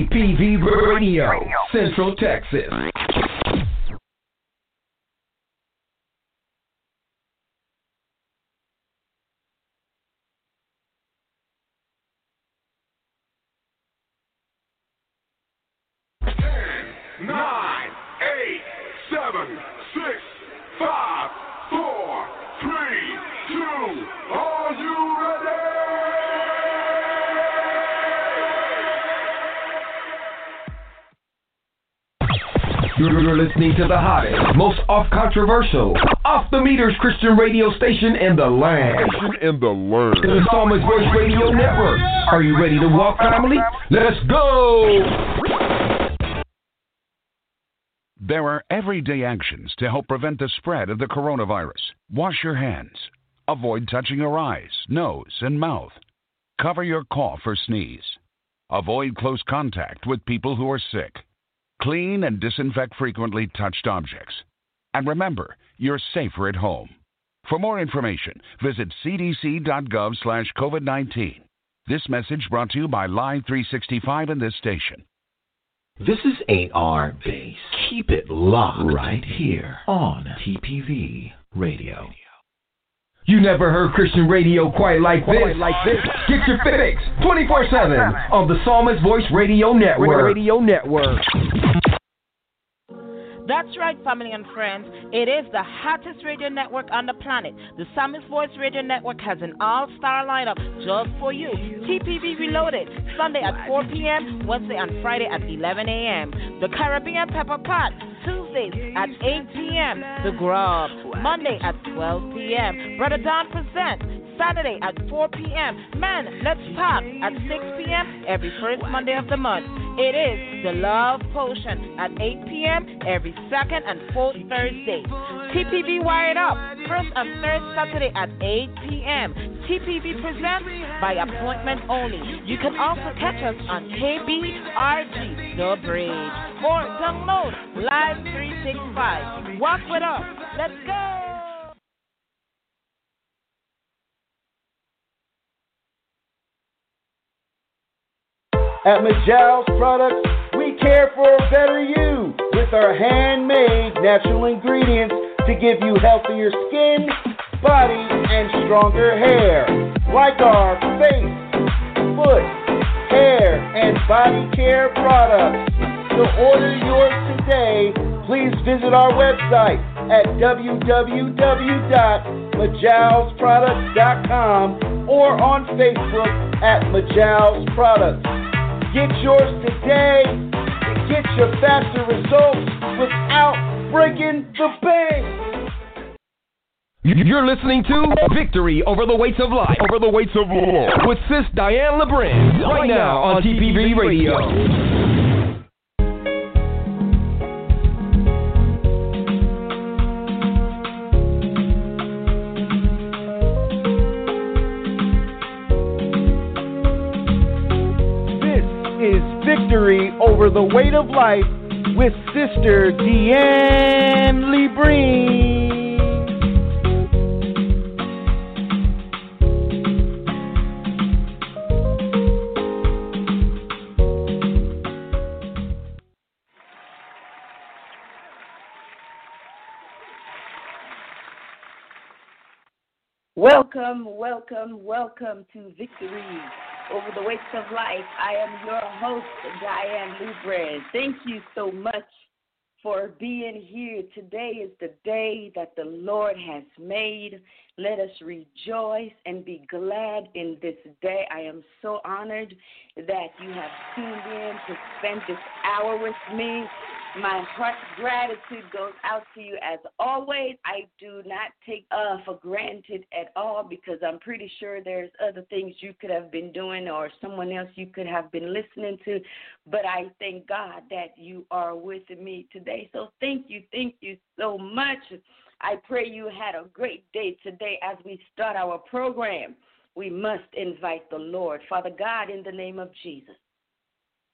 TPV Radio, Central Texas. You're listening to the hottest, most off-controversial, off-the-meters Christian radio station in the land. The Psalmist Voice Radio Network. Are you ready to walk, family? Let's go! There are everyday actions to help prevent the spread of the coronavirus. Wash your hands. Avoid touching your eyes, nose, and mouth. Cover your cough or sneeze. Avoid close contact with people who are sick. Clean and disinfect frequently touched objects. And remember, you're safer at home. For more information, visit cdc.gov/COVID-19. This message brought to you by Live 365 and this station. This is AR Base. Keep it locked right here on TPV Radio. You never heard Christian radio quite like this. Get your fix 24/7 on the Psalmist Voice Radio Network. That's right, family and friends. It is the hottest radio network on the planet. The Psalmist Voice Radio Network has an all-star lineup just for you. TPV Reloaded, Sunday at 4 p.m., Wednesday and Friday at 11 a.m. The Caribbean Pepper Pot, Tuesdays at 8 p.m. The Grub, Monday at 12 p.m. Brother Don Presents, Saturday at 4 p.m. Man, Let's Talk at 6 p.m. every first Monday of the month. It is the Love Potion at 8 p.m. every second and fourth Thursday. TPV Wired Up, first and third Saturday at 8 p.m. TPV Presents by appointment only. You can also catch us on KBRG, The Bridge, or download Live 365. Walk with us. Let's go. At Majal's Products, we care for a better you with our handmade natural ingredients to give you healthier skin, body, and stronger hair. Like our face, foot, hair, and body care products. To order yours today, please visit our website at www.majalsproducts.com or on Facebook at Majal's Products. Get yours today to get your faster results without breaking the bank. You're listening to Victory Over the Weights of Life. With Sis Diane LeBrin right now on TPV Radio. Victory Over the Weight of Life with Sister Deanne LeBrin. Welcome to Victory Over the Weights of Life. I am your host, Diane LeBrin. Thank you so much for being here. Today is the day that the Lord has made. Let us rejoice and be glad in this day. I am so honored that you have tuned in to spend this hour with me. My heart's gratitude goes out to you as always. I do not take for granted at all because I'm pretty sure there's other things you could have been doing or someone else you could have been listening to. But I thank God that you are with me today. So thank you so much. I pray you had a great day today as we start our program. We must invite the Lord. Father God, in the name of Jesus,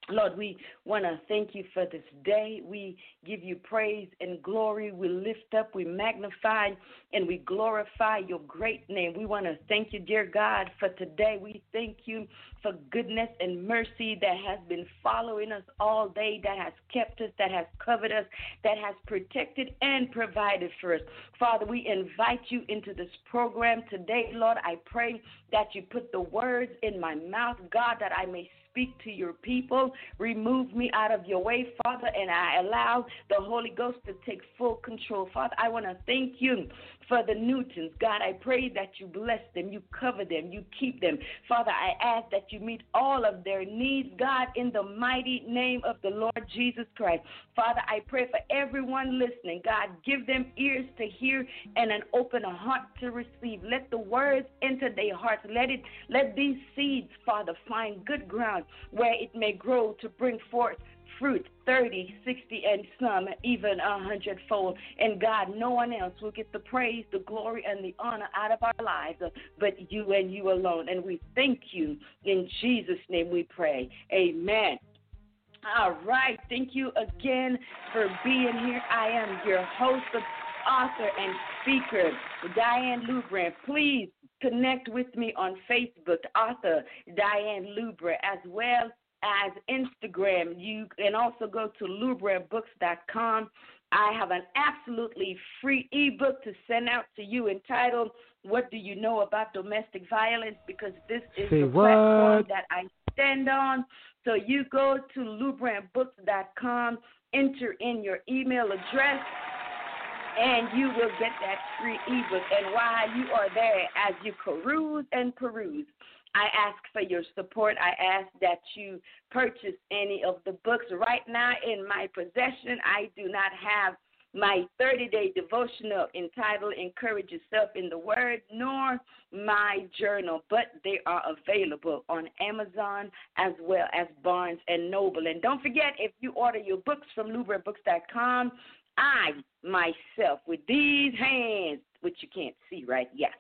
Lord, we want to thank you for this day. We give you praise and glory. We lift up, we magnify, and we glorify your great name. We want to thank you, dear God, for today. We thank you for goodness and mercy that has been following us all day, that has kept us, that has covered us, that has protected and provided for us. Father, we invite you into this program today. Lord, I pray that you put the words in my mouth, God, that I may speak to your people. Remove me out of your way, Father, and I allow the Holy Ghost to take full control. Father, I want to thank you for the Newtons. God, I pray that you bless them, you cover them, you keep them. Father, I ask that you meet all of their needs, God, in the mighty name of the Lord Jesus Christ. Father, I pray for everyone listening. God, give them ears to hear and an open heart to receive. Let the words enter their hearts. Let these seeds, Father, find good ground where it may grow to bring forth fruit 30, 60, and some even 100-fold. And God, no one else will get the praise, the glory, and the honor out of our lives but you and you alone. And we thank you. In Jesus' name we pray. Amen. All right. Thank you again for being here. I am your host, author, and speaker, Diane Lubrand. Please connect with me on Facebook, author Diane Lubrand, as well as Instagram. You can also go to lubrandbooks.com. I have an absolutely free ebook to send out to you entitled, What Do You Know About Domestic Violence? Because this is the platform that I stand on. So you go to lubrandbooks.com, enter in your email address, and you will get that free ebook. And while you are there, as you peruse, I ask for your support. I ask that you purchase any of the books. Right now in my possession, I do not have my 30-day devotional entitled Encourage Yourself in the Word, nor my journal, but they are available on Amazon as well as Barnes & Noble. And don't forget, if you order your books from lubrandbooks.com, I, myself, with these hands, which you can't see, right? Yeah.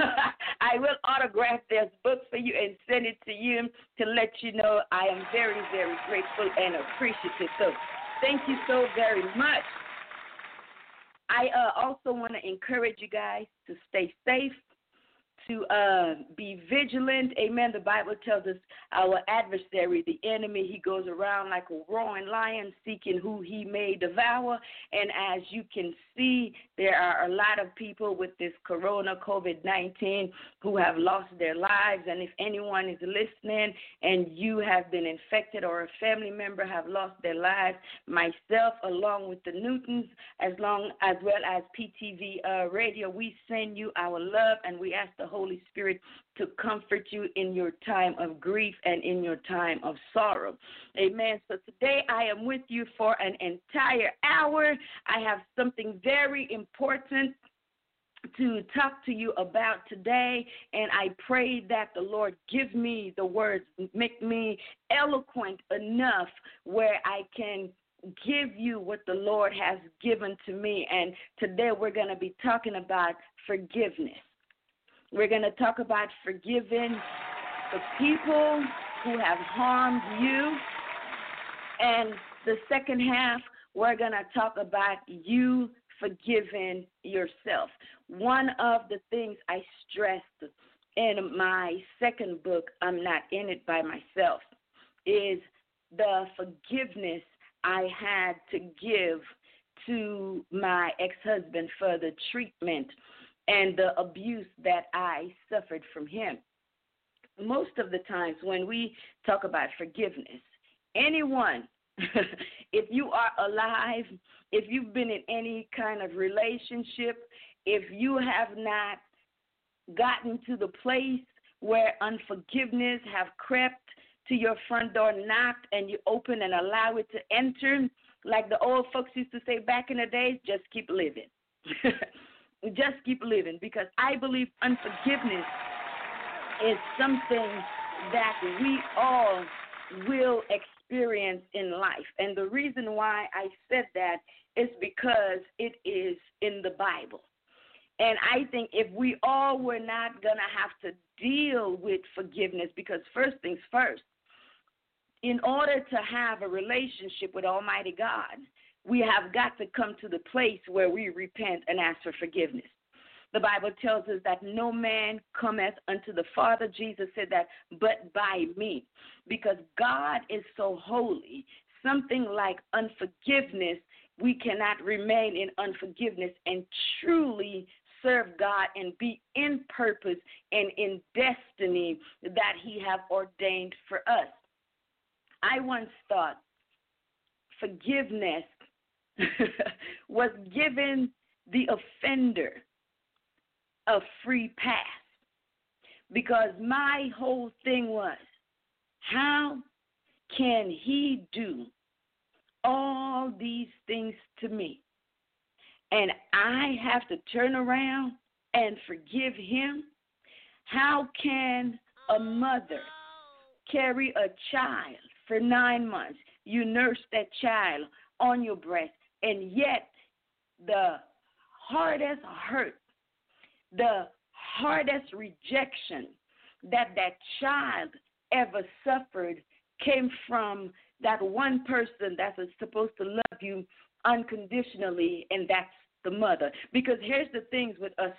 I will autograph this book for you and send it to you to let you know I am very, very grateful and appreciative. So thank you so very much. I also want to encourage you guys to stay safe, to be vigilant. Amen. The Bible tells us our adversary, the enemy, he goes around like a roaring lion seeking who he may devour. And as you can see, there are a lot of people with this corona COVID-19 who have lost their lives. And if anyone is listening and you have been infected or a family member have lost their lives, myself along with the Newtons, as well as PTV Radio, we send you our love and we ask the Holy Spirit to comfort you in your time of grief and in your time of sorrow. Amen. So today I am with you for an entire hour. I have something very important to talk to you about today, and I pray that the Lord give me the words, make me eloquent enough where I can give you what the Lord has given to me. And today we're going to be talking about forgiveness. We're going to talk about forgiving the people who have harmed you. And the second half, we're going to talk about you forgiving yourself. One of the things I stressed in my second book, I'm Not In It By Myself, is the forgiveness I had to give to my ex-husband for the treatment and the abuse that I suffered from him. Most of the times when we talk about forgiveness, anyone, if you are alive, if you've been in any kind of relationship, if you have not gotten to the place where unforgiveness have crept to your front door, knocked, and you open and allow it to enter, like the old folks used to say back in the days, just keep living. Just keep living, because I believe unforgiveness is something that we all will experience in life. And the reason why I said that is because it is in the Bible. And I think if we all were not going to have to deal with forgiveness, because first things first, in order to have a relationship with Almighty God, we have got to come to the place where we repent and ask for forgiveness. The Bible tells us that no man cometh unto the Father, Jesus said that, but by me. Because God is so holy, something like unforgiveness, we cannot remain in unforgiveness and truly serve God and be in purpose and in destiny that He have ordained for us. I once thought forgiveness was giving the offender a free pass, because my whole thing was, how can he do all these things to me and I have to turn around and forgive him? How can a mother carry a child for 9 months? You nurse that child on your breast, and yet the hardest hurt, the hardest rejection that child ever suffered came from that one person that's supposed to love you unconditionally, and that's the mother. Because here's the things with us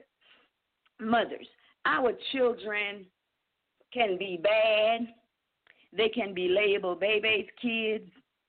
mothers. Our children can be bad. They can be labeled babies, kids,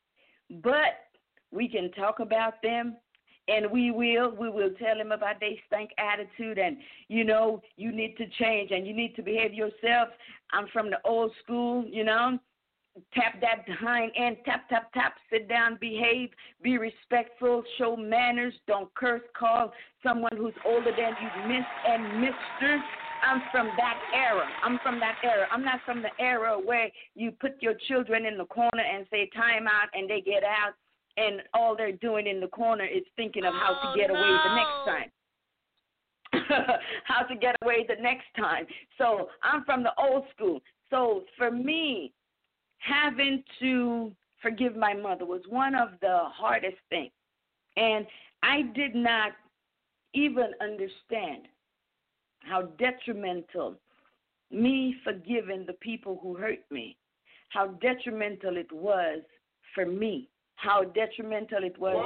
but we can talk about them. And we will tell them about their stank attitude and, you know, you need to change and you need to behave yourself. I'm from the old school, you know. Tap that hind end, tap, tap, tap, sit down, behave, be respectful, show manners, don't curse, call someone who's older than you Miss and Mr. I'm from that era. I'm not from the era where you put your children in the corner and say time out and they get out. And all they're doing in the corner is thinking of how to get away the next time. How to get away the next time. So I'm from the old school. So for me, having to forgive my mother was one of the hardest things. And I did not even understand how detrimental me forgiving the people who hurt me, how detrimental it was for me. How detrimental it was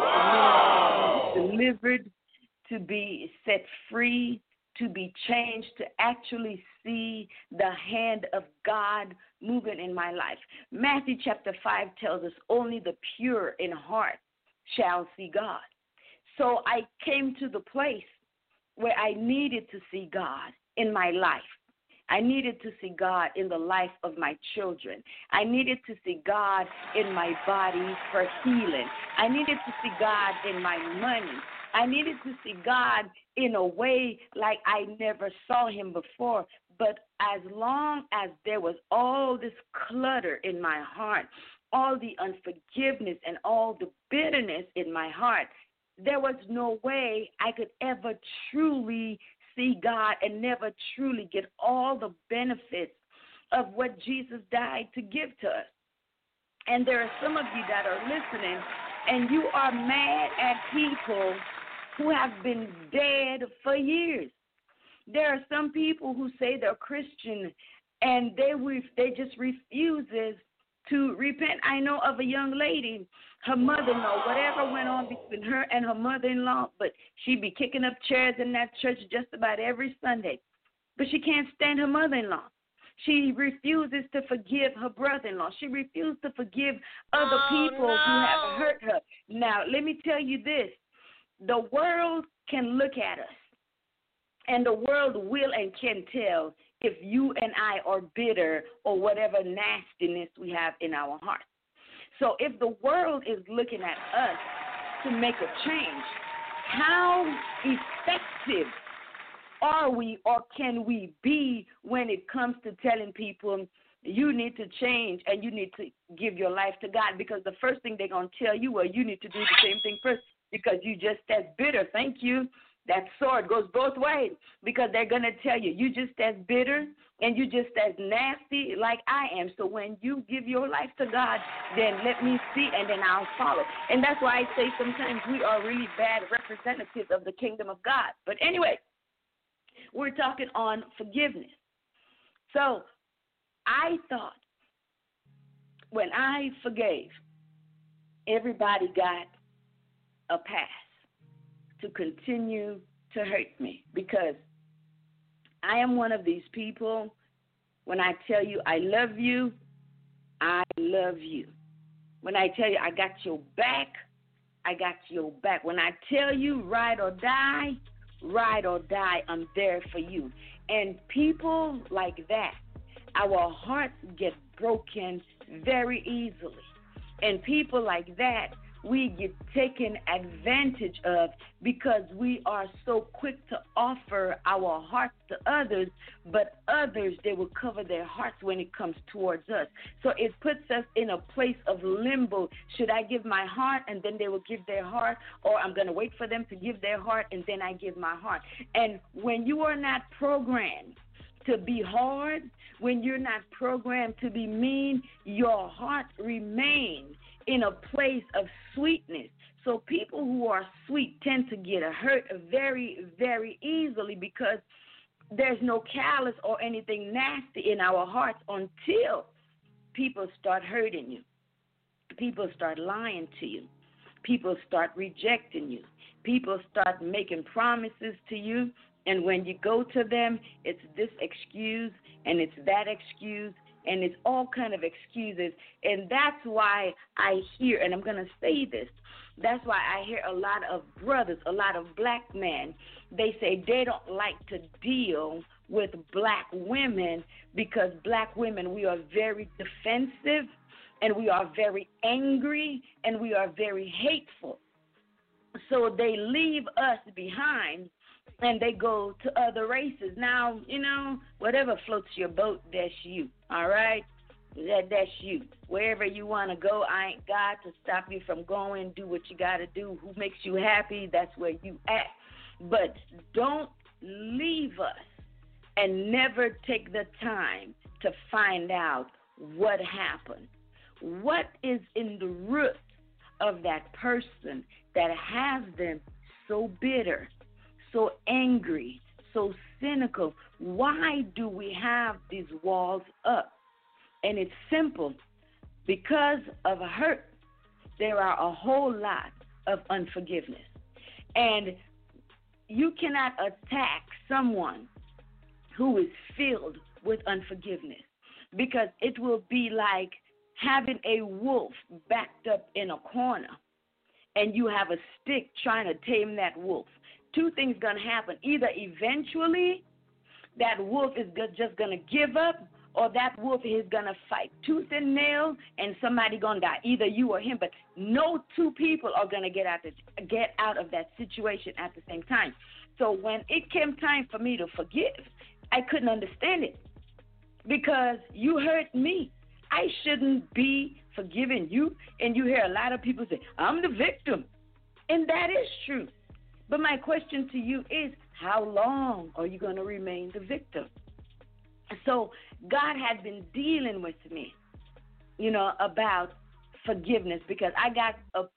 for me to be delivered, to be set free, to be changed, to actually see the hand of God moving in my life. Matthew chapter 5 tells us only the pure in heart shall see God. So I came to the place where I needed to see God in my life. I needed to see God in the life of my children. I needed to see God in my body for healing. I needed to see God in my money. I needed to see God in a way like I never saw him before. But as long as there was all this clutter in my heart, all the unforgiveness and all the bitterness in my heart, there was no way I could ever truly see God and never truly get all the benefits of what Jesus died to give to us. And there are some of you that are listening, and you are mad at people who have been dead for years. There are some people who say they're Christian, and they just refuses to repent. I know of a young lady, her mother-in-law, whatever went on between her and her mother-in-law, but she'd be kicking up chairs in that church just about every Sunday. But she can't stand her mother-in-law. She refuses to forgive her brother-in-law. She refused to forgive other people who have hurt her. Now, let me tell you this. The world can look at us, and the world will and can tell if you and I are bitter or whatever nastiness we have in our hearts. So if the world is looking at us to make a change, how effective are we or can we be when it comes to telling people you need to change and you need to give your life to God? Because the first thing they're going to tell you, well, you need to do the same thing first because you just as bitter. Thank you. That sword goes both ways because they're going to tell you, you just as bitter and you just as nasty like I am. So when you give your life to God, then let me see and then I'll follow. And that's why I say sometimes we are really bad representatives of the kingdom of God. But anyway, we're talking on forgiveness. So I thought when I forgave, everybody got a pass to continue to hurt me, because I am one of these people, when I tell you I love you, I love you. When I tell you I got your back, I got your back. When I tell you ride or die, I'm there for you. And people like that, our hearts get broken very easily. And people like that, we get taken advantage of because we are so quick to offer our hearts to others, but others, they will cover their hearts when it comes towards us. So it puts us in a place of limbo. Should I give my heart and then they will give their heart, or I'm going to wait for them to give their heart and then I give my heart? And when you are not programmed to be hard, when you're not programmed to be mean, your heart remains in a place of sweetness. So people who are sweet tend to get hurt very, very easily because there's no callous or anything nasty in our hearts until people start hurting you. People start lying to you. People start rejecting you. People start making promises to you. And when you go to them, it's this excuse and it's that excuse, and it's all kind of excuses. And that's why I hear, and I'm going to say this, that's why I hear a lot of brothers, a lot of black men, they say they don't like to deal with black women because black women, we are very defensive and we are very angry and we are very hateful. So they leave us behind and they go to other races. Now, whatever floats your boat, that's you, all right? That's you. Wherever you want to go, I ain't got to stop you from going. Do what you got to do. Who makes you happy, that's where you at. But don't leave us and never take the time to find out what happened. What is in the root of that person that has them so bitter, so angry, so cynical? Why do we have these walls up? And it's simple. Because of hurt, there are a whole lot of unforgiveness. And you cannot attack someone who is filled with unforgiveness, because it will be like having a wolf backed up in a corner and you have a stick trying to tame that wolf. Two things going to happen. Either eventually that wolf is just going to give up, or that wolf is going to fight tooth and nail and somebody going to die, either you or him. But no two people are going to get out of that situation at the same time. So when it came time for me to forgive, I couldn't understand it because you hurt me. I shouldn't be forgiving you. And you hear a lot of people say, I'm the victim. And that is true. But my question to you is, how long are you going to remain the victim? So God had been dealing with me, about forgiveness, because I got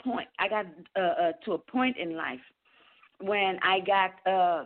to a point in life when I got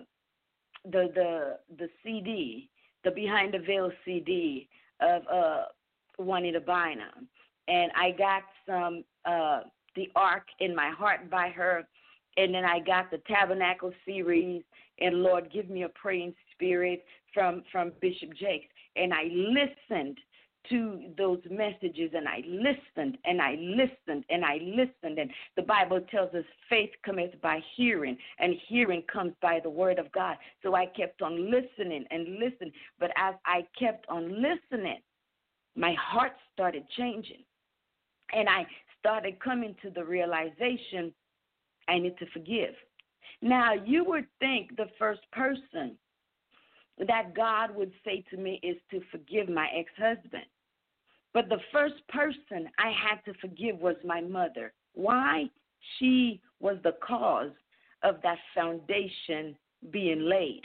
the CD, the Behind the Veil CD of Juanita Bynum, and I got some The Ark in My Heart by her, and then I got the Tabernacle series and Lord Give Me a Praying Spirit from Bishop Jakes. And I listened to those messages, and I listened, and I listened, and I listened. And the Bible tells us faith cometh by hearing, and hearing comes by the word of God. So I kept on listening and listening. But as I kept on listening, my heart started changing. And I started coming to the realization I need to forgive. Now, you would think the first person that God would say to me is to forgive my ex-husband. But the first person I had to forgive was my mother. Why? She was the cause of that foundation being laid.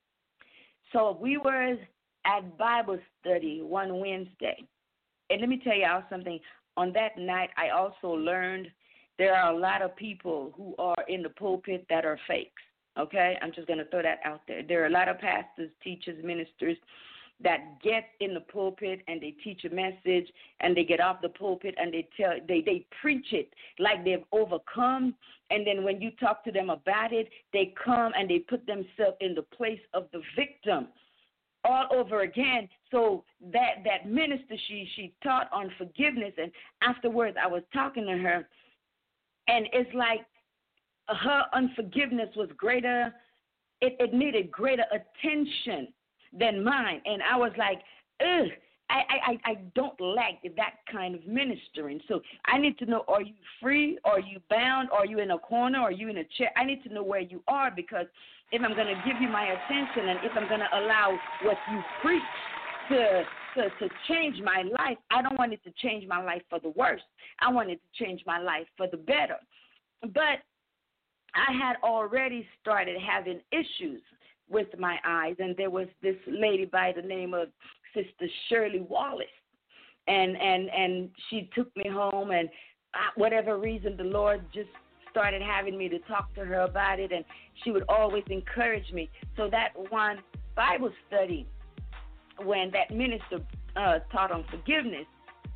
So we were at Bible study one Wednesday. And let me tell y'all something. On that night, I also learned there are a lot of people who are in the pulpit that are fakes. Okay? I'm just going to throw that out there. There are a lot of pastors, teachers, ministers that get in the pulpit and they teach a message and they get off the pulpit and they preach it like they've overcome. And then when you talk to them about it, they come and they put themselves in the place of the victim all over again. So that minister, she taught on forgiveness. And afterwards I was talking to her, and it's like her unforgiveness was greater. It needed greater attention than mine. And I was like, ugh, I don't like that kind of ministering. So I need to know, are you free? Are you bound? Are you in a corner? Are you in a chair? I need to know where you are, because if I'm going to give you my attention and if I'm going to allow what you preach to change my life, I don't want it to change my life for the worse. I want it to change my life for the better. But I had already started having issues with my eyes, and there was this lady by the name of Sister Shirley Wallace, and she took me home, and whatever reason, the Lord just started having me to talk to her about it, and she would always encourage me. So that one Bible study, when that minister taught on forgiveness,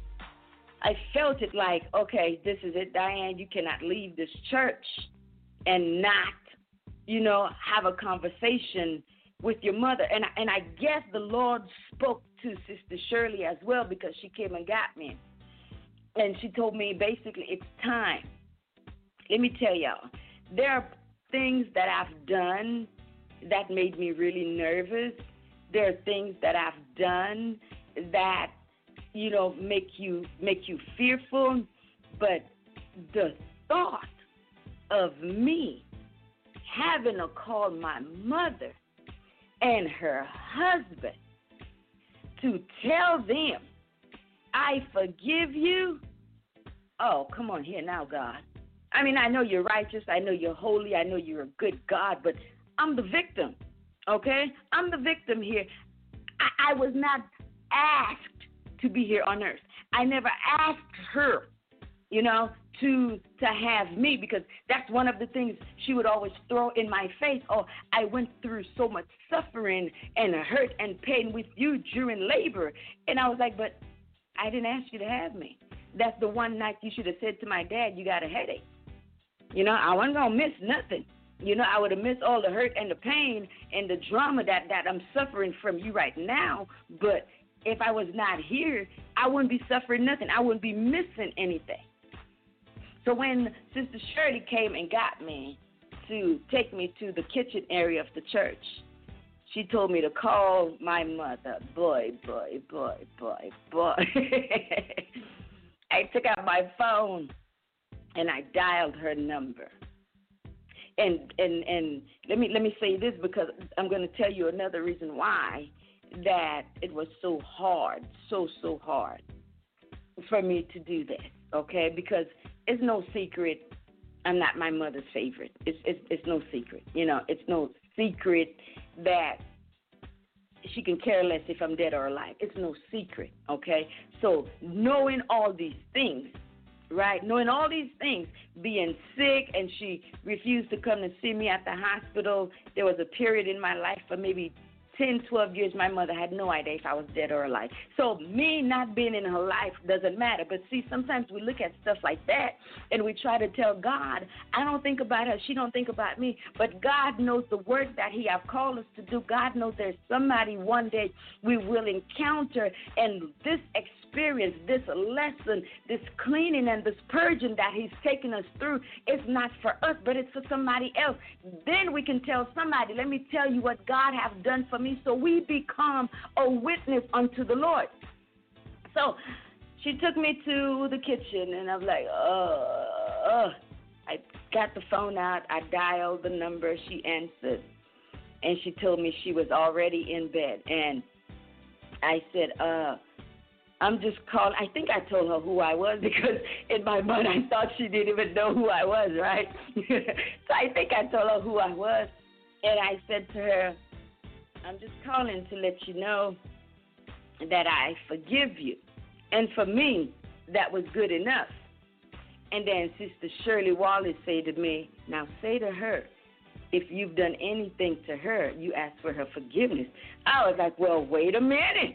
I felt it like, okay, this is it, Diane, you cannot leave this church and not, have a conversation with your mother. And I guess the Lord spoke to Sister Shirley as well, because she came and got me. And she told me basically it's time. Let me tell y'all, there are things that I've done that made me really nervous. There are things that I've done that, make you fearful. But the thought of me having to call my mother and her husband to tell them, I forgive you. Oh, come on here now, God. I mean, I know you're righteous. I know you're holy. I know you're a good God, but I'm the victim, okay? I'm the victim here. I was not asked to be here on earth. I never asked her, to have me, because that's one of the things she would always throw in my face. Oh, I went through so much suffering and hurt and pain with you during labor. And I was like, but I didn't ask you to have me. That's the one night you should have said to my dad, you got a headache. I wasn't going to miss nothing. I would have missed all the hurt and the pain and the drama that I'm suffering from you right now. But if I was not here, I wouldn't be suffering nothing. I wouldn't be missing anything. So when Sister Shirley came and got me to take me to the kitchen area of the church, she told me to call my mother. Boy. I took out my phone and I dialed her number. And let me say this, because I'm going to tell you another reason why that it was so hard, so hard for me to do this, okay? Because it's no secret I'm not my mother's favorite. It's no secret. It's no secret that she can care less if I'm dead or alive. It's no secret, okay? So knowing all these things, right? Knowing all these things, being sick, and she refused to come to see me at the hospital. There was a period in my life for maybe 10, 12 years, my mother had no idea if I was dead or alive. So me not being in her life doesn't matter. But see, sometimes we look at stuff like that and we try to tell God, I don't think about her, she don't think about me. But God knows the work that he have called us to do. God knows there's somebody one day we will encounter, and this experience, this lesson, this cleaning and this purging that he's taking us through is not for us, but it's for somebody else. Then we can tell somebody, let me tell you what God has done for me. So we become a witness unto the Lord. So she took me to the kitchen, and I'm like, I got the phone out. I dialed the number. She answered, and she told me she was already in bed. And I said, I'm just calling. I think I told her who I was, because in my mind I thought she didn't even know who I was, right? So I think I told her who I was, and I said to her, I'm just calling to let you know that I forgive you. And for me, that was good enough. And then Sister Shirley Wallace said to me, now say to her if you've done anything to her, you ask for her forgiveness. I was like, well, wait a minute.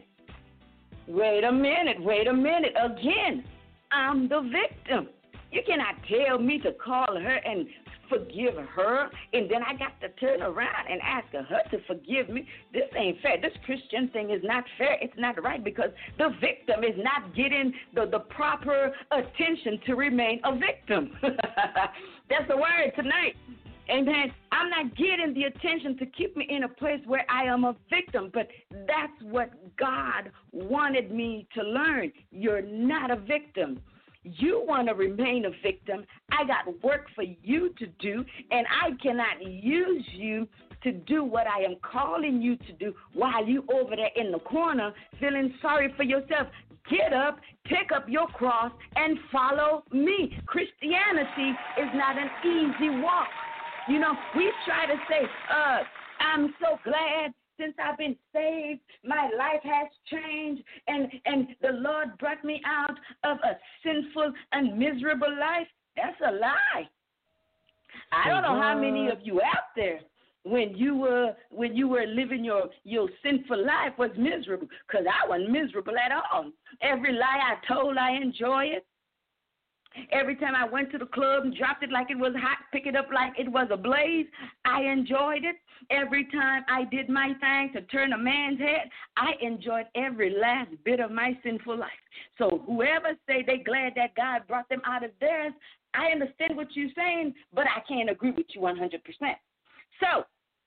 Again, I'm the victim. You cannot tell me to call her and forgive her, and then I got to turn around and ask her to forgive me. This ain't fair. This Christian thing is not fair. It's not right because the victim is not getting the proper attention to remain a victim. That's the word tonight. Amen. I'm not getting the attention to keep me in a place where I am a victim, but that's what God wanted me to learn. You're not a victim. You want to remain a victim. I got work for you to do, and I cannot use you to do what I am calling you to do while you over there in the corner feeling sorry for yourself. Get up, pick up your cross, and follow me. Christianity is not an easy walk. You know, we try to say, I'm so glad since I've been saved, my life has changed, and the Lord brought me out of a sinful and miserable life. That's a lie. I don't know how many of you out there, when you were living your sinful life, was miserable, because I wasn't miserable at all. Every lie I told, I enjoy it. Every time I went to the club and dropped it like it was hot, pick it up like it was a blaze, I enjoyed it. Every time I did my thing to turn a man's head, I enjoyed every last bit of my sinful life. So whoever say they glad that God brought them out of theirs, I understand what you're saying, but I can't agree with you 100%. So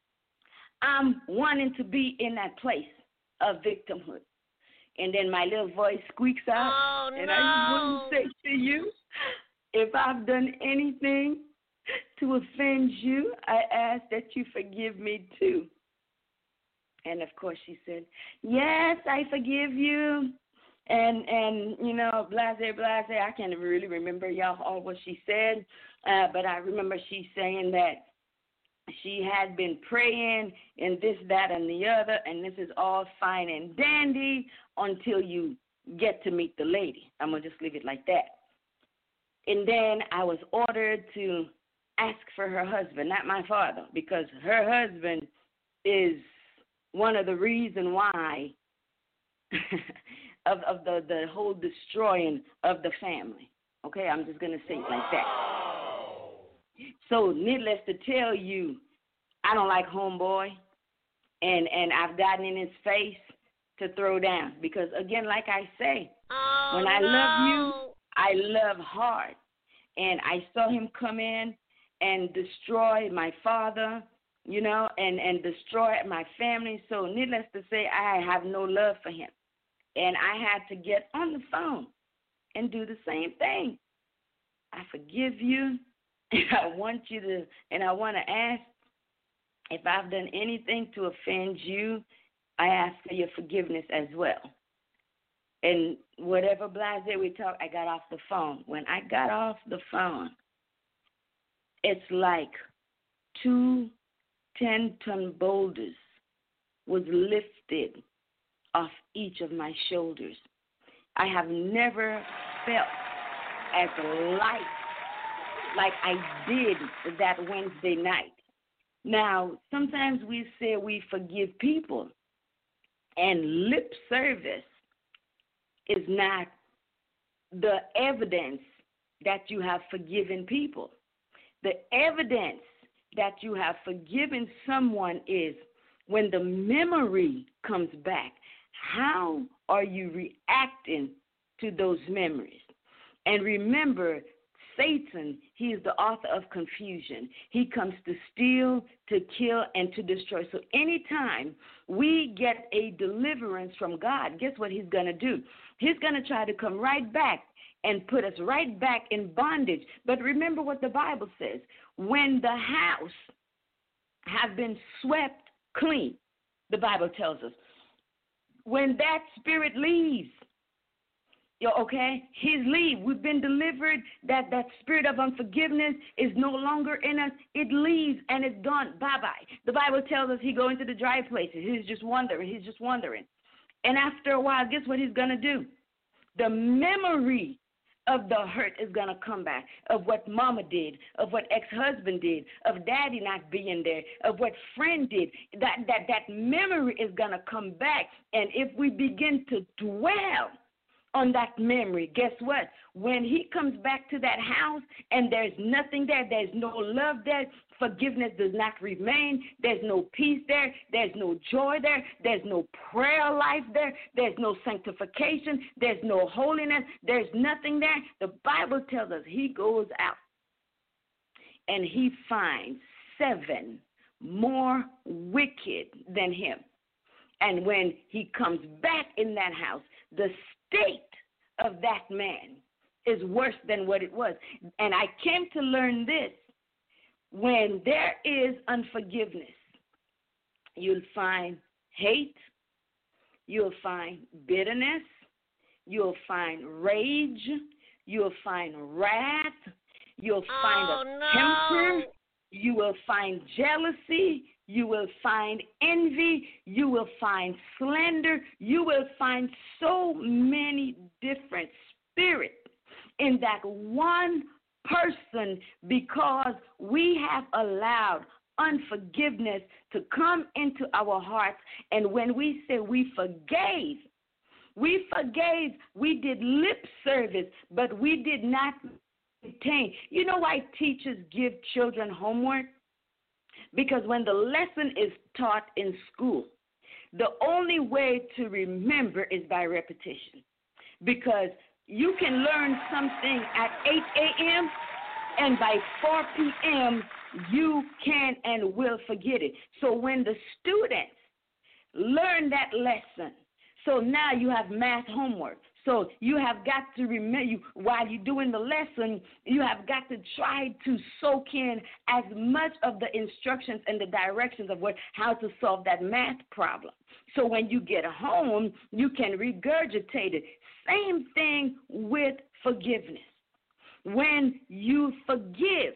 I'm wanting to be in that place of victimhood. And then my little voice squeaks out, and I just want to say to you, if I've done anything to offend you, I ask that you forgive me too. And, of course, she said, yes, I forgive you. And you know, blase. I can't really remember, y'all, all what she said, but I remember she saying that she had been praying and this, that, and the other, and this is all fine and dandy until you get to meet the lady. I'm going to just leave it like that. And then I was ordered to ask for her husband, not my father, because her husband is one of the reasons why of the whole destroying of the family. Okay, I'm just going to say it like that. So needless to tell you, I don't like homeboy, and I've gotten in his face to throw down because, again, like I say, when I love you, I love hard. And I saw him come in and destroy my father, you know, and destroy my family. So needless to say, I have no love for him. And I had to get on the phone and do the same thing. I forgive you, and I want you to, and I want to ask, if I've done anything to offend you, I ask for your forgiveness as well. And whatever blase we talk, I got off the phone. When I got off the phone, it's like 2 10-ton boulders was lifted off each of my shoulders. I have never felt as light like I did that Wednesday night. Now, sometimes we say we forgive people, and lip service is not the evidence that you have forgiven people. The evidence that you have forgiven someone is when the memory comes back, how are you reacting to those memories? And remember, Satan, he is the author of confusion. He comes to steal, to kill, and to destroy. So anytime we get a deliverance from God, guess what he's going to do? He's going to try to come right back and put us right back in bondage. But remember what the Bible says. When the house has been swept clean, the Bible tells us, when that spirit leaves, okay, his leave. We've been delivered. That spirit of unforgiveness is no longer in us. It leaves and it's gone. Bye-bye. The Bible tells us he go into the dry places. He's just wandering. And after a while, guess what he's going to do? The memory of the hurt is going to come back, of what mama did, of what ex-husband did, of daddy not being there, of what friend did. That memory is going to come back. And if we begin to dwell on that memory, guess what? When he comes back to that house and there's nothing there, there's no love there, forgiveness does not remain, there's no peace there, there's no joy there, there's no prayer life there, there's no sanctification, there's no holiness, there's nothing there. The Bible tells us he goes out and he finds 7 more wicked than him. And when he comes back in that house, the state of that man is worse than what it was. And I came to learn this. When there is unforgiveness, you'll find hate, you'll find bitterness, you'll find rage, you'll find wrath, you'll find temper, you will find jealousy, you will find envy, you will find slander, you will find so many different spirits in that one person, because we have allowed unforgiveness to come into our hearts. And when we say we forgave, we did lip service, but we did not maintain. You know why teachers give children homework? Because when the lesson is taught in school, the only way to remember is by repetition. Because you can learn something at 8 a.m. and by 4 p.m. you can and will forget it. So when the students learn that lesson, so now you have math homework. So you have got to remember, while you're doing the lesson, you have got to try to soak in as much of the instructions and the directions of how to solve that math problem. So when you get home, you can regurgitate it. Same thing with forgiveness. When you forgive,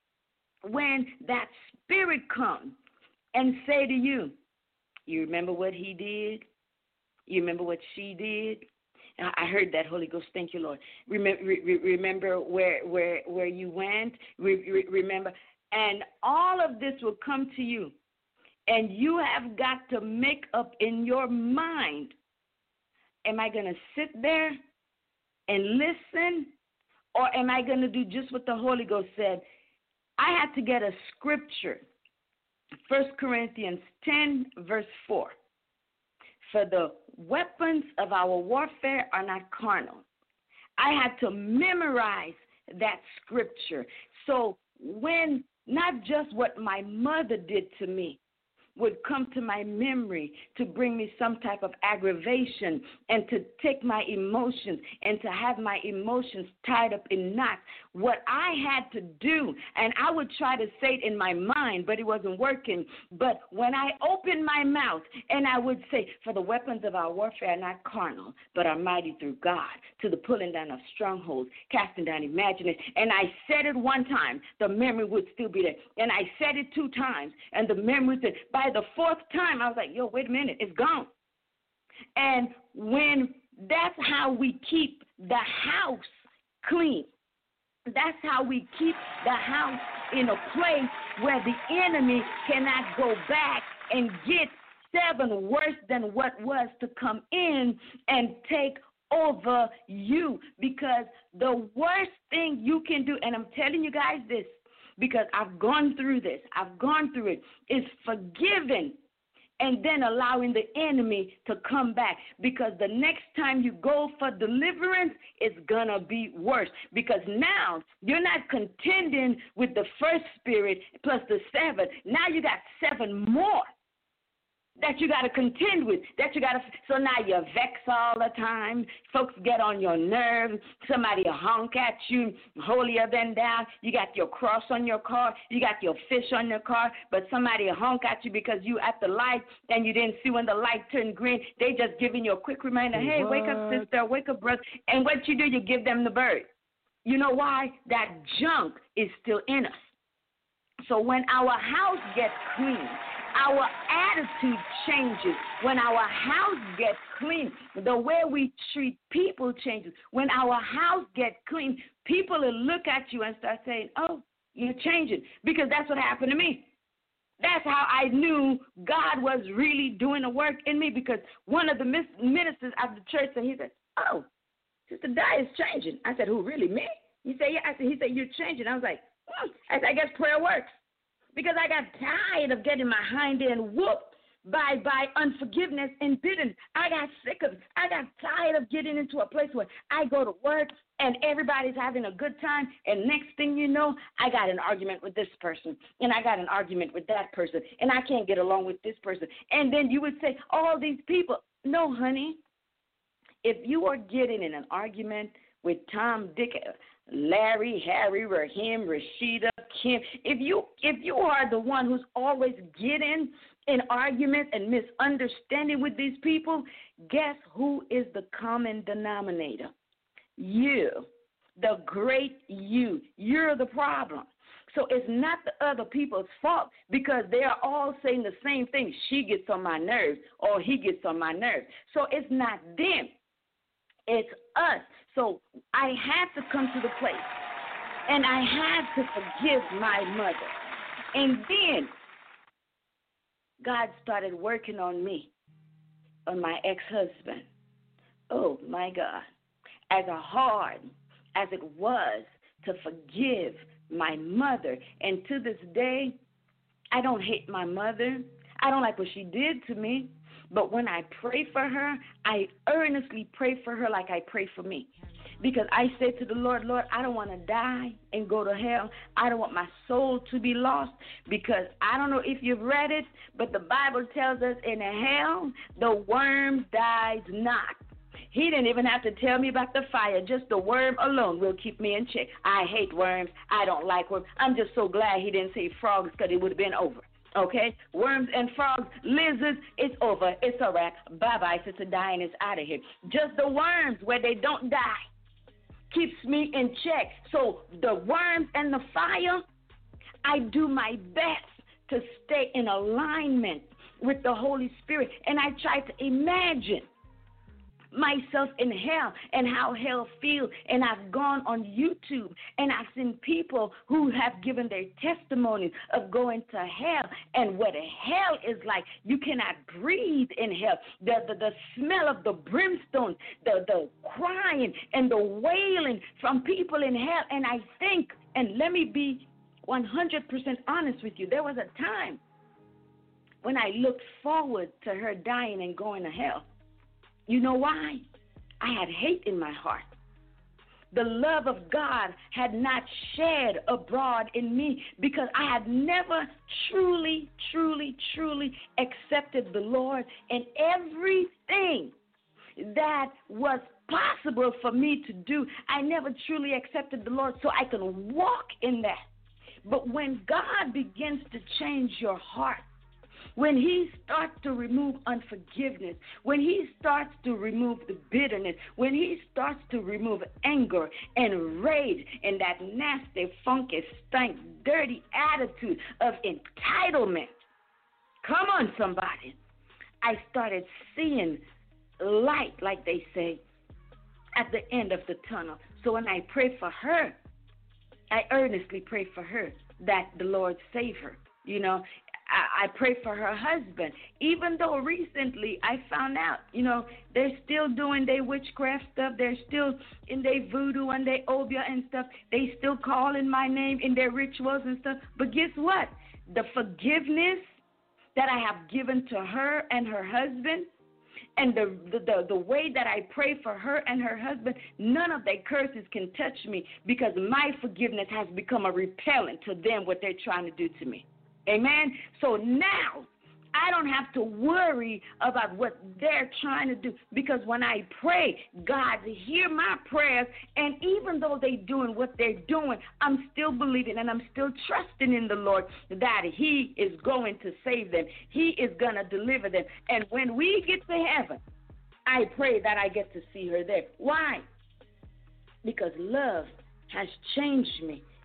when that spirit comes and say to you, you remember what he did? You remember what she did? I heard that, Holy Ghost. Thank you, Lord. Remember where you went. Remember. And all of this will come to you. And you have got to make up in your mind, am I going to sit there and listen? Or am I going to do just what the Holy Ghost said? I had to get a scripture. 1 Corinthians 10, verse 4. For the weapons of our warfare are not carnal. I had to memorize that scripture. So when not just what my mother did to me would come to my memory to bring me some type of aggravation and to take my emotions and to have my emotions tied up in knots. What I had to do, and I would try to say it in my mind, but it wasn't working. But when I opened my mouth and I would say, for the weapons of our warfare are not carnal, but are mighty through God to the pulling down of strongholds, casting down imagination. And I said it one time, the memory would still be there. And I said it 2 times, and the memory would. By the 4th time, I was like, yo, wait a minute, it's gone. And when that's how we keep the house clean. That's how we keep the house in a place where the enemy cannot go back and get 7 worse than what was to come in and take over you. Because the worst thing you can do, and I'm telling you guys this, because I've gone through this, is forgiving and then allowing the enemy to come back. Because the next time you go for deliverance, it's going to be worse. Because now you're not contending with the first spirit plus the 7. Now you got 7 more that you got to contend with, so now you're vexed all the time. Folks get on your nerves. Somebody honk at you, holier than thou. You got your cross on your car. You got your fish on your car, but somebody honk at you because you at the light and you didn't see when the light turned green. They just giving you a quick reminder, hey, wake up, sister, wake up, brother. And what you do, you give them the bird. You know why? That junk is still in us. So when our house gets clean our attitude changes. When our house gets clean, the way we treat people changes. When our house gets clean, people will look at you and start saying, oh, you're changing, because that's what happened to me. That's how I knew God was really doing the work in me, because one of the ministers of the church said, he said, oh, Sister Di is changing. I said, who, really, me? He said, yeah. He said, you're changing. I was like, I said, I guess prayer works, because I got tired of getting my hind end whooped by unforgiveness and bitterness. I got sick of it. I got tired of getting into a place where I go to work and everybody's having a good time, and next thing you know, I got an argument with this person, and I got an argument with that person, and I can't get along with this person. And then you would say, all these people. No, honey. If you are getting in an argument with Tom, Dick, Larry, Harry, Rahim, Rashida, Kim, if you are the one who's always getting in arguments and misunderstanding with these people, guess who is the common denominator? You, the great you. You're the problem. So it's not the other people's fault, because they are all saying the same thing. She gets on my nerves, or he gets on my nerves. So it's not them. It's us. So I had to come to the place, and I had to forgive my mother. And then God started working on me, on my ex-husband. Oh, my God. As hard as it was to forgive my mother, and to this day, I don't hate my mother. I don't like what she did to me. But when I pray for her, I earnestly pray for her like I pray for me. Because I said to the Lord, Lord, I don't want to die and go to hell. I don't want my soul to be lost, because I don't know if you've read it, but the Bible tells us in hell, the worm dies not. He didn't even have to tell me about the fire. Just the worm alone will keep me in check. I hate worms. I don't like worms. I'm just so glad he didn't say frogs, because it would have been over. Okay? Worms and frogs, lizards, it's over. It's a wrap. Bye-bye, Sister Diane is out of here. Just the worms, where they don't die, keeps me in check. So the worms and the fire, I do my best to stay in alignment with the Holy Spirit. And I try to imagine myself in hell and how hell feels. And I've gone on YouTube and I've seen people who have given their testimonies of going to hell and what hell is like. You cannot breathe in hell. The smell of the brimstone, the crying and the wailing from people in hell. And I think, and let me be 100% honest with you, there was a time when I looked forward to her dying and going to hell. You know why? I had hate in my heart. The love of God had not shed abroad in me, because I had never truly accepted the Lord, and everything that was possible for me to do, I never truly accepted the Lord so I can walk in that. But when God begins to change your heart, when he starts to remove unforgiveness, when he starts to remove the bitterness, when he starts to remove anger and rage and that nasty, funky, stank, dirty attitude of entitlement, come on, somebody, I started seeing light, like they say, at the end of the tunnel. So when I pray for her, I earnestly pray for her that the Lord save her. You know, I pray for her husband, even though recently I found out, you know, they're still doing their witchcraft stuff. They're still in their voodoo and their obia and stuff. They still calling my name in their rituals and stuff. But guess what? The forgiveness that I have given to her and her husband, and the way that I pray for her and her husband, none of their curses can touch me, because my forgiveness has become a repellent to them, what they're trying to do to me. Amen? So now I don't have to worry about what they're trying to do, because when I pray, God hear my prayers, and even though they're doing what they're doing, I'm still believing and I'm still trusting in the Lord that he is going to save them. He is going to deliver them. And when we get to heaven, I pray that I get to see her there. Why? Because love has changed me.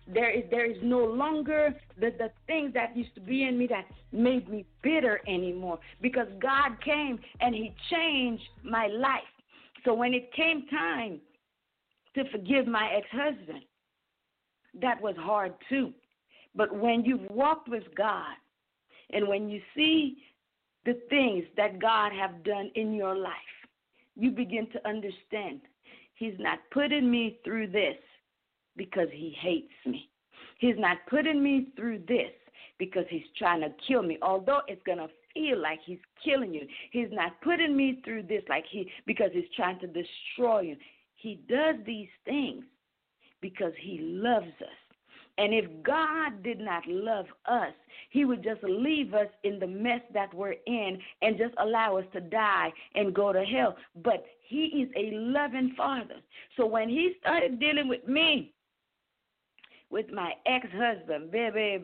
There is no longer the things that used to be in me that made me bitter anymore, because God came and he changed my life. So when it came time to forgive my ex-husband, that was hard too. But when you've walked with God and when you see the things that God have done in your life, you begin to understand he's not putting me through this because he hates me. He's not putting me through this because he's trying to kill me, although it's going to feel like he's killing you. He's not putting me through this because he's trying to destroy you. He does these things because he loves us. And if God did not love us, he would just leave us in the mess that we're in and just allow us to die and go to hell. But he is a loving father. So when he started dealing with me, with my ex-husband, baby,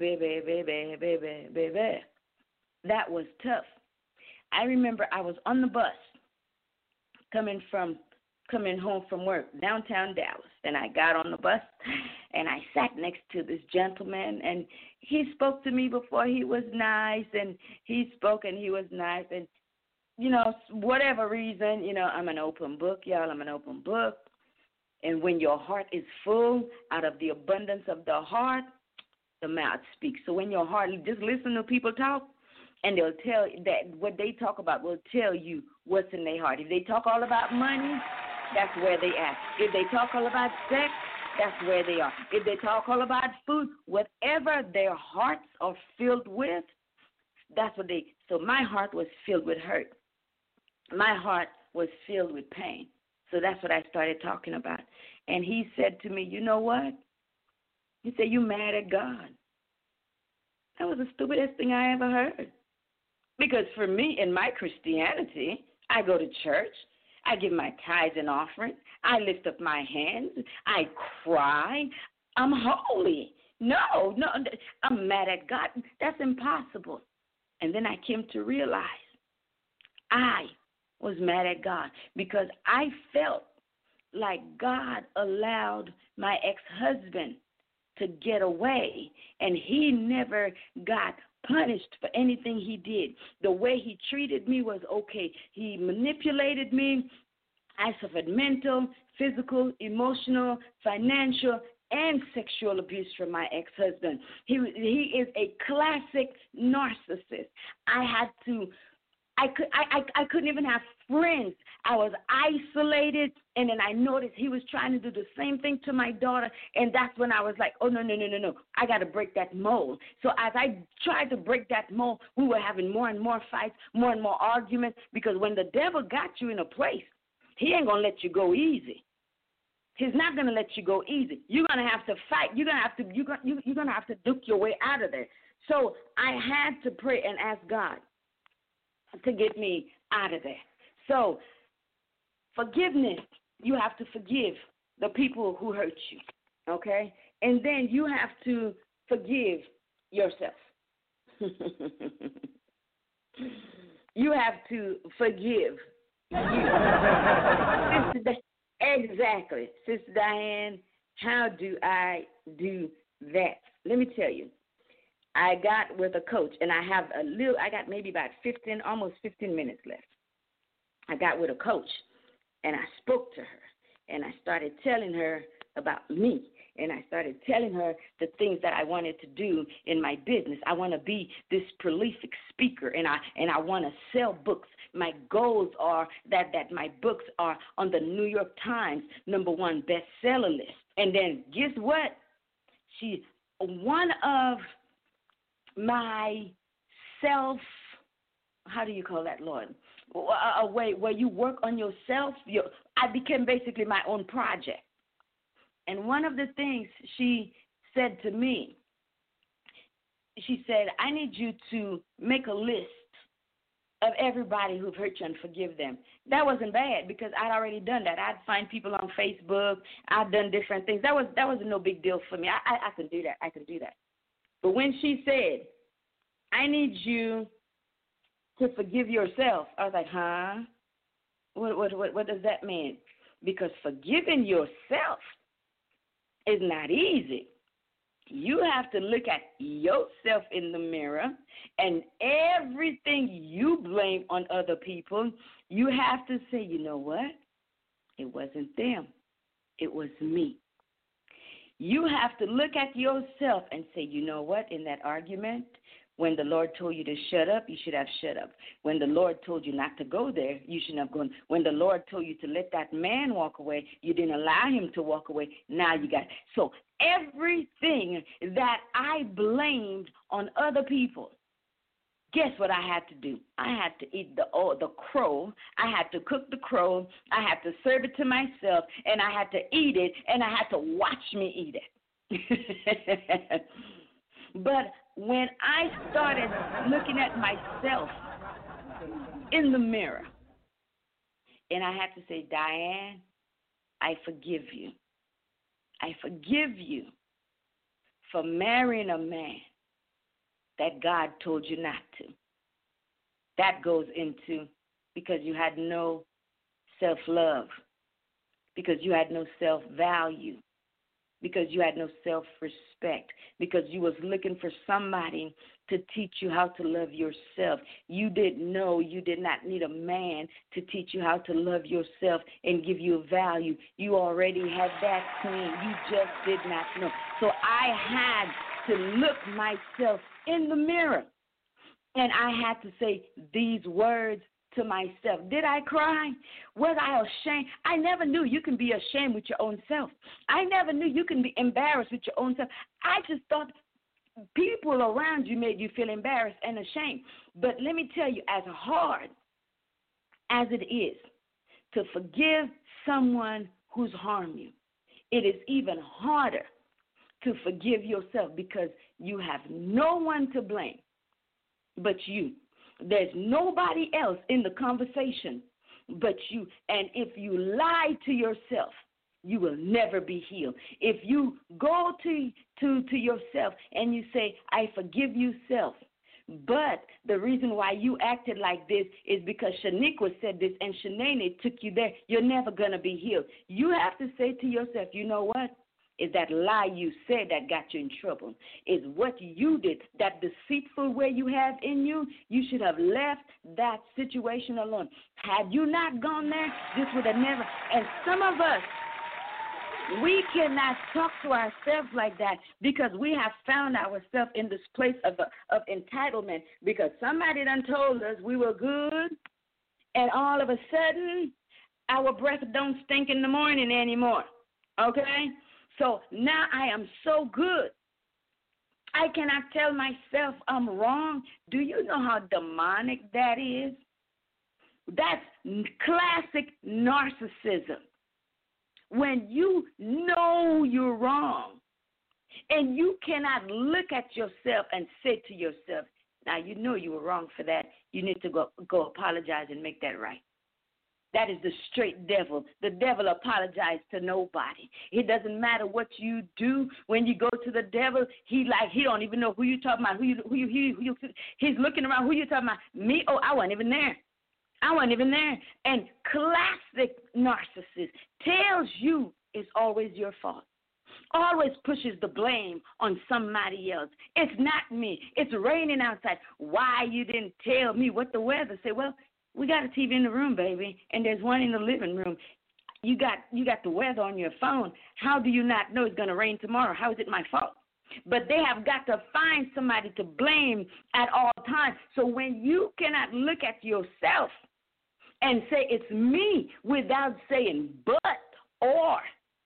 that was tough. I remember I was on the bus coming home from work, downtown Dallas, and I got on the bus, and I sat next to this gentleman, and he spoke to me before. He was nice, and he spoke, and he was nice, and, whatever reason, I'm an open book, y'all. I'm an open book. And when your heart is full, out of the abundance of the heart, the mouth speaks. So when your heart, just listen to people talk, and they'll tell you that what they talk about will tell you what's in their heart. If they talk all about money, that's where they are. If they talk all about sex, that's where they are. If they talk all about food, whatever their hearts are filled with, that's what they. So my heart was filled with hurt. My heart was filled with pain. So that's what I started talking about. And he said to me, you know what? He said, you mad at God. That was the stupidest thing I ever heard. Because for me, in my Christianity, I go to church. I give my tithes and offering. I lift up my hands. I cry. I'm holy. No, I'm mad at God. That's impossible. And then I came to realize I was mad at God because I felt like God allowed my ex-husband to get away, and he never got punished for anything he did. The way he treated me was okay. He manipulated me. I suffered mental, physical, emotional, financial, and sexual abuse from my ex-husband. He is a classic narcissist. I couldn't even have friends. I was isolated, and then I noticed he was trying to do the same thing to my daughter, and that's when I was like, oh, no. I got to break that mold. So as I tried to break that mold, we were having more and more fights, more and more arguments, because when the devil got you in a place, he ain't going to let you go easy. He's not going to let you go easy. You're going to have to fight. You're going to have to duke your way out of there. So I had to pray and ask God to get me out of there. So forgiveness, you have to forgive the people who hurt you, okay? And then you have to forgive yourself. You have to forgive you. Exactly. Sister Diane, how do I do that? Let me tell you. I got with a coach, and I got maybe about almost 15 minutes left. I got with a coach, and I spoke to her, and I started telling her about me, and I started telling her the things that I wanted to do in my business. I want to be this prolific speaker, and I want to sell books. My goals are that my books are on the New York Times #1 bestseller list. And then guess what? One of my how do you call that, Lord? A way where you work on yourself. I became basically my own project. And one of the things she said to me, she said, I need you to make a list of everybody who've hurt you and forgive them. That wasn't bad because I'd already done that. I'd find people on Facebook. I'd done different things. That was no big deal for me. I can do that. I can do that. But when she said, I need you to forgive yourself, I was like, huh? What does that mean? Because forgiving yourself is not easy. have to look at yourself in the mirror, and everything you blame on other people, you have to say, you know what? It wasn't them. It was me. You have to look at yourself and say, you know what, in that argument, when the Lord told you to shut up, you should have shut up. When the Lord told you not to go there, you shouldn't have gone. When the Lord told you to let that man walk away, you didn't allow him to walk away. Now you got it. So everything that I blamed on other people, guess what I had to do? I had to eat the crow. I had to cook the crow. I had to serve it to myself, and I had to eat it, and I had to watch me eat it. But when I started looking at myself in the mirror, and I had to say, Diane, I forgive you. I forgive you for marrying a man that God told you not to. That goes into because you had no self-love, because you had no self-value, because you had no self-respect, because you was looking for somebody to teach you how to love yourself. You didn't know you did not need a man to teach you how to love yourself and give you a value. You already had that queen. You just did not know. So I had to look myself in the mirror, and I had to say these words to myself. Did I cry? Was I ashamed? I never knew you can be ashamed with your own self. I never knew you can be embarrassed with your own self. I just thought people around you made you feel embarrassed and ashamed. But let me tell you, as hard as it is to forgive someone who's harmed you, it is even harder to forgive yourself because you have no one to blame but you. There's nobody else in the conversation but you. And if you lie to yourself, you will never be healed. If you go to yourself and you say, I forgive you, self, but the reason why you acted like this is because Shaniqua said this and Shanae took you there, you're never going to be healed. You have to say to yourself, you know what? Is that lie you said that got you in trouble. Is what you did, that deceitful way you have in you, you should have left that situation alone. Had you not gone there, this would have never. And some of us, we cannot talk to ourselves like that because we have found ourselves in this place of entitlement because somebody done told us we were good, and all of a sudden, our breath don't stink in the morning anymore, okay? So now I am so good. I cannot tell myself I'm wrong. Do you know how demonic that is? That's classic narcissism. When you know you're wrong and you cannot look at yourself and say to yourself, now you know you were wrong for that. You need to go apologize and make that right. That is the straight devil. The devil apologizes to nobody. It doesn't matter what you do. When you go to the devil, he don't even know who you talking about. He's looking around. Who you talking about? Me? Oh, I wasn't even there. And classic narcissist tells you it's always your fault. Always pushes the blame on somebody else. It's not me. It's raining outside. Why you didn't tell me what the weather said? Well, we got a TV in the room, baby, and there's one in the living room. You got the weather on your phone. How do you not know it's going to rain tomorrow? How is it my fault? But they have got to find somebody to blame at all times. So when you cannot look at yourself and say it's me without saying but or,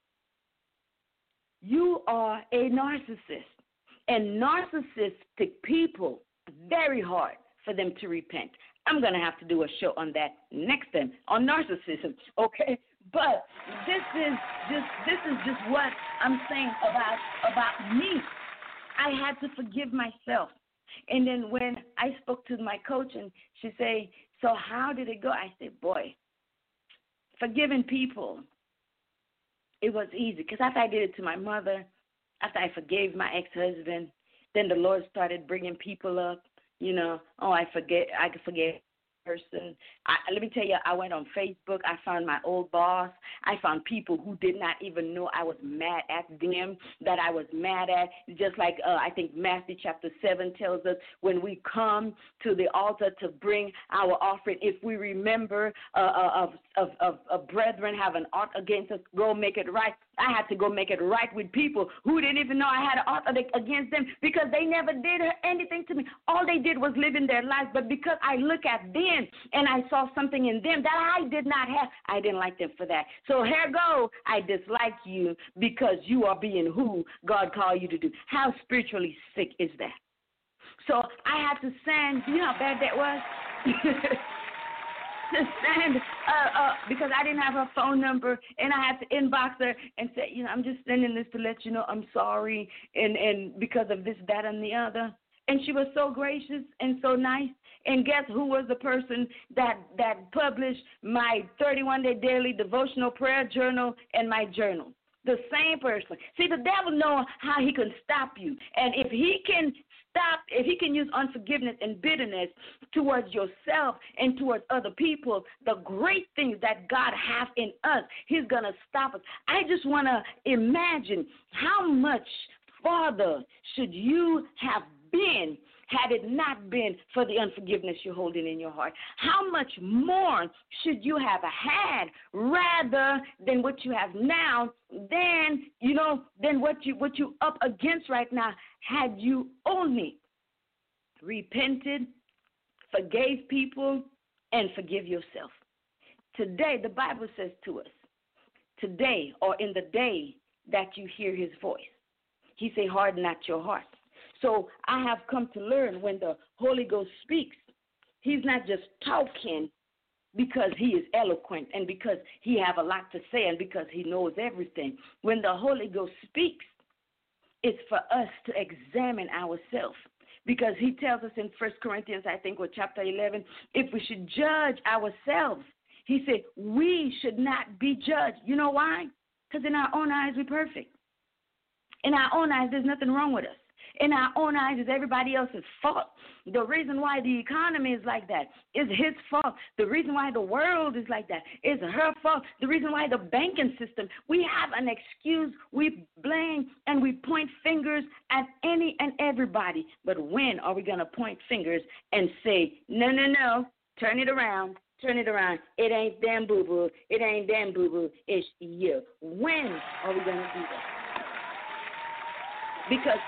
you are a narcissist. And narcissistic people, very hard for them to repent. I'm going to have to do a show on that next time, on narcissism, okay? But this is just what I'm saying about me. I had to forgive myself. And then when I spoke to my coach and she said, so how did it go? I said, boy, forgiving people, it was easy. Because after I did it to my mother, after I forgave my ex-husband, then the Lord started bringing people up. You know, oh, I could forget person. Let me tell you, I went on Facebook. I found my old boss. I found people who did not even know I was mad at them, that I was mad at. Just like I think Matthew chapter 7 tells us, when we come to the altar to bring our offering, if we remember of brethren have an ought against us, go make it right. I had to go make it right with people who didn't even know I had an ought against them because they never did anything to me. All they did was live in their lives. But because I look at them and I saw something in them that I did not have, I didn't like them for that. So here go, I dislike you because you are being who God called you to do. How spiritually sick is that? So I had to send, you know how bad that was? To send, because I didn't have her phone number, and I had to inbox her and say, you know, I'm just sending this to let you know I'm sorry, and because of this, that, and the other. And she was so gracious and so nice. And guess who was the person that published my 31-day daily devotional prayer journal and my journal? The same person. See, the devil knows how he can stop you. And if he can use unforgiveness and bitterness towards yourself and towards other people, the great things that God has in us, he's going to stop us. I just want to imagine how much farther should you have been had it not been for the unforgiveness you're holding in your heart. How much more should you have had rather than what you have now, than what you up against right now, had you only repented, forgave people, and forgive yourself. Today, the Bible says to us, today or in the day that you hear his voice, he say, harden not your heart. So I have come to learn when the Holy Ghost speaks, he's not just talking because he is eloquent and because he have a lot to say and because he knows everything. When the Holy Ghost speaks, it's for us to examine ourselves. Because he tells us in 1 Corinthians, I think, or chapter 11, if we should judge ourselves, he said, we should not be judged. You know why? Because in our own eyes, we're perfect. In our own eyes, there's nothing wrong with us. In our own eyes, it's everybody else's fault. The reason why the economy is like that is his fault. The reason why the world is like that is her fault. The reason why the banking system, we have an excuse, we blame, and we point fingers at any and everybody. But when are we going to point fingers and say, no, turn it around. Turn it around. It ain't them, boo-boo. It ain't them, boo-boo. It's you. When are we going to do that? Because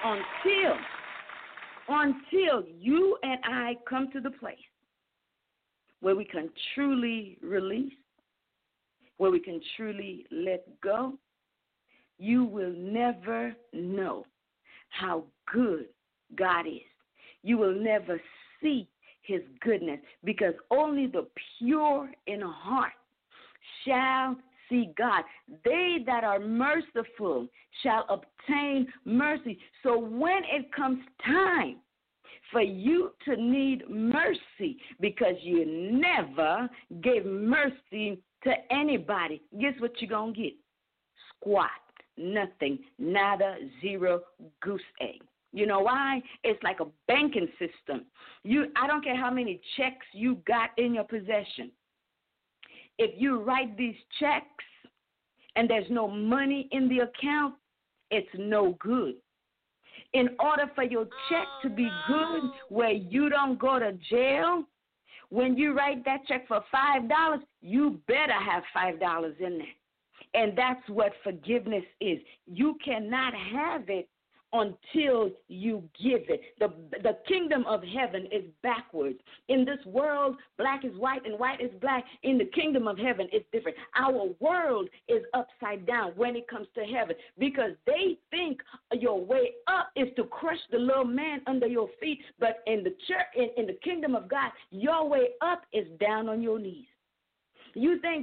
until you and I come to the place where we can truly release, where we can truly let go, you will never know how good God is. You will never see his goodness, because only the pure in heart shall see God. They that are merciful shall obtain mercy. So when it comes time for you to need mercy because you never gave mercy to anybody, guess what you're going to get? Squat, nothing, nada, zero, goose egg. You know why? It's like a banking system. I don't care how many checks you got in your possession. If you write these checks and there's no money in the account, it's no good. In order for your check to be good, where you don't go to jail, when you write that check for $5, you better have $5 in there. And that's what forgiveness is. You cannot have it until you give it. The kingdom of heaven is backwards. In this world, black is white and white is black. In the kingdom of heaven, it's different. Our world is upside down when it comes to heaven, because they think your way up is to crush the little man under your feet. But in the church, in the kingdom of God, your way up is down on your knees. You think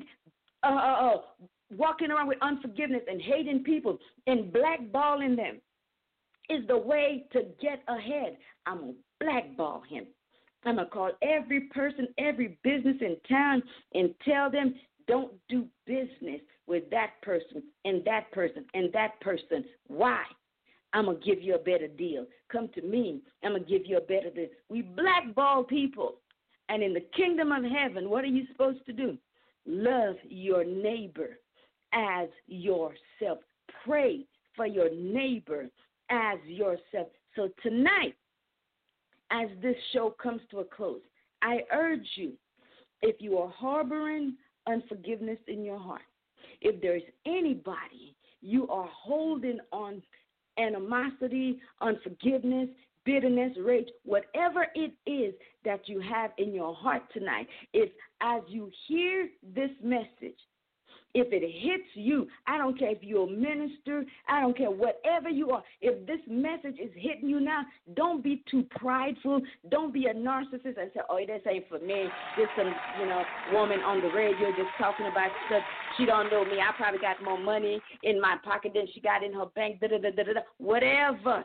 walking around with unforgiveness and hating people and blackballing them is the way to get ahead. I'm going to blackball him. I'm going to call every person, every business in town and tell them, don't do business with that person and that person and that person. Why? I'm going to give you a better deal. Come to me. I'm going to give you a better deal. We blackball people. And in the kingdom of heaven, what are you supposed to do? Love your neighbor as yourself. Pray for your neighbor as yourself. So tonight, as this show comes to a close, I urge you, if you are harboring unforgiveness in your heart, if there's anybody you are holding on animosity, unforgiveness, bitterness, rage, whatever it is that you have in your heart tonight, if as you hear this message, if it hits you, I don't care if you're a minister, I don't care whatever you are, if this message is hitting you now, don't be too prideful, don't be a narcissist and say, oh, this ain't for me, this some, woman on the radio just talking about stuff, she don't know me, I probably got more money in my pocket than she got in her bank, whatever.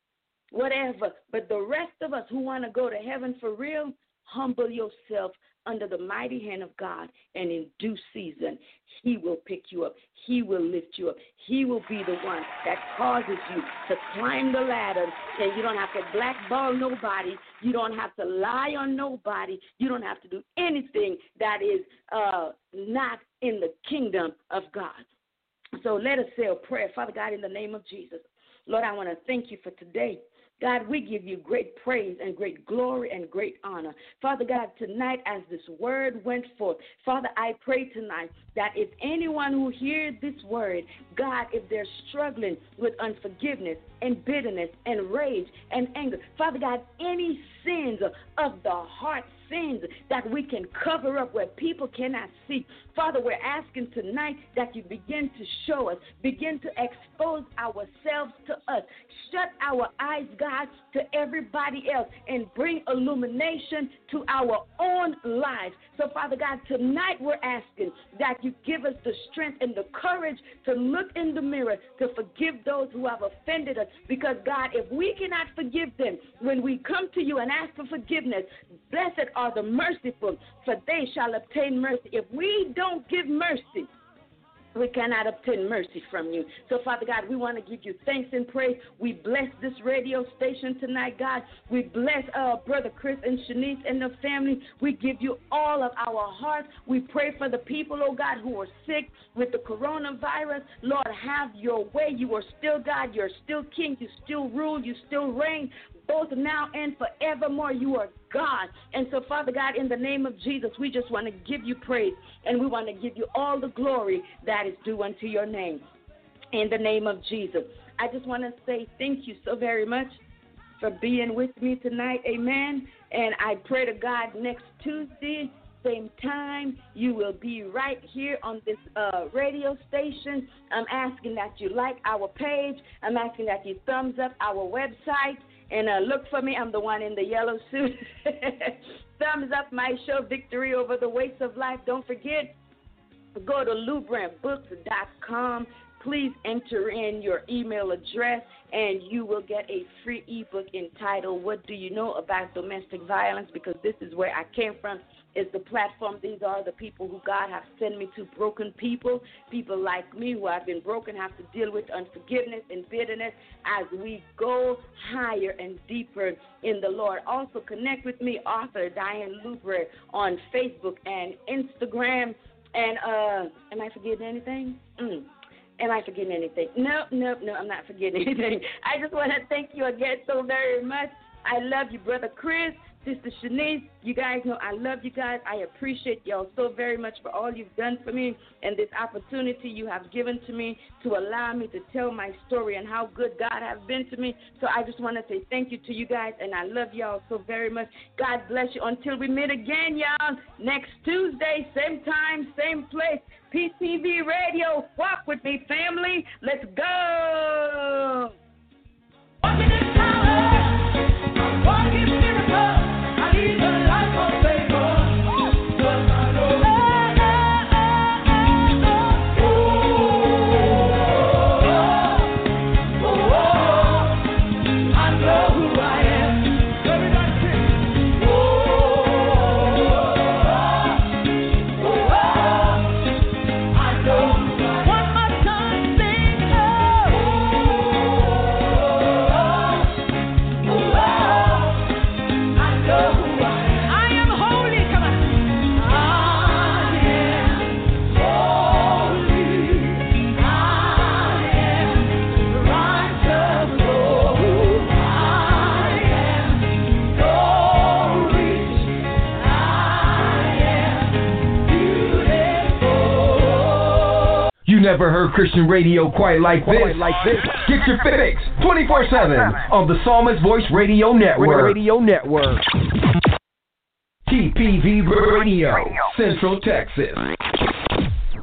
But the rest of us who want to go to heaven for real, humble yourself under the mighty hand of God, and in due season, he will pick you up. He will lift you up. He will be the one that causes you to climb the ladder, and you don't have to blackball nobody. You don't have to lie on nobody. You don't have to do anything that is not in the kingdom of God. So let us say a prayer. Father God, in the name of Jesus, Lord, I want to thank you for today. God, we give you great praise and great glory and great honor. Father God, tonight as this word went forth, Father, I pray tonight that if anyone who hears this word, God, if they're struggling with unforgiveness and bitterness and rage and anger, Father God, any sins of the heart, sins that we can cover up where people cannot see, Father, we're asking tonight that you begin to show us, begin to expose ourselves to us, shut our eyes, God, to everybody else, and bring illumination to our own lives. So, Father God, tonight we're asking that you give us the strength and the courage to look in the mirror, to forgive those who have offended us, because, God, if we cannot forgive them when we come to you and ask for forgiveness, blessed are the merciful, for they shall obtain mercy. If we don't give mercy, we cannot obtain mercy from you. So, Father God, we want to give you thanks and praise. We bless this radio station tonight, God. We bless Brother Chris and Shanice and the family. We give you all of our hearts. We pray for the people, oh God, who are sick with the coronavirus. Lord, have your way. You are still God. You're still King. You still rule. You still reign. Both now and forevermore, you are God. And so, Father God, in the name of Jesus, we just want to give you praise, and we want to give you all the glory that is due unto your name. In the name of Jesus, I just want to say thank you so very much for being with me tonight. Amen. And I pray to God next Tuesday, same time, you will be right here on this radio station. I'm asking that you like our page. I'm asking that you thumbs up our website. And look for me. I'm the one in the yellow suit. Thumbs up my show, Victory Over the Weights of Life. Don't forget, go to LouBrandBooks.com. Please enter in your email address, and you will get a free ebook entitled, What Do You Know About Domestic Violence? Because this is where I came from. Is the platform. These are the people who God has sent me to, broken people like me who have been broken, have to deal with unforgiveness and bitterness as we go higher and deeper in the Lord. Also connect with me, author Diane Lubre, on Facebook and Instagram. And am I forgetting anything? Am I forgetting anything? No, I'm not forgetting anything. I just want to thank you again so very much. I love you, Brother Chris, Sister Shanice. You guys know I love you guys. I appreciate y'all so very much for all you've done for me and this opportunity you have given to me to allow me to tell my story and how good God has been to me. So I just want to say thank you to you guys, and I love y'all so very much. God bless you. Until we meet again, y'all, next Tuesday, same time, same place, PTV Radio. Walk with me, family. Let's go. never heard Christian radio quite like this. Get your fix 24/7 on the Psalmist Voice Radio Network. TPV Radio, Central Texas.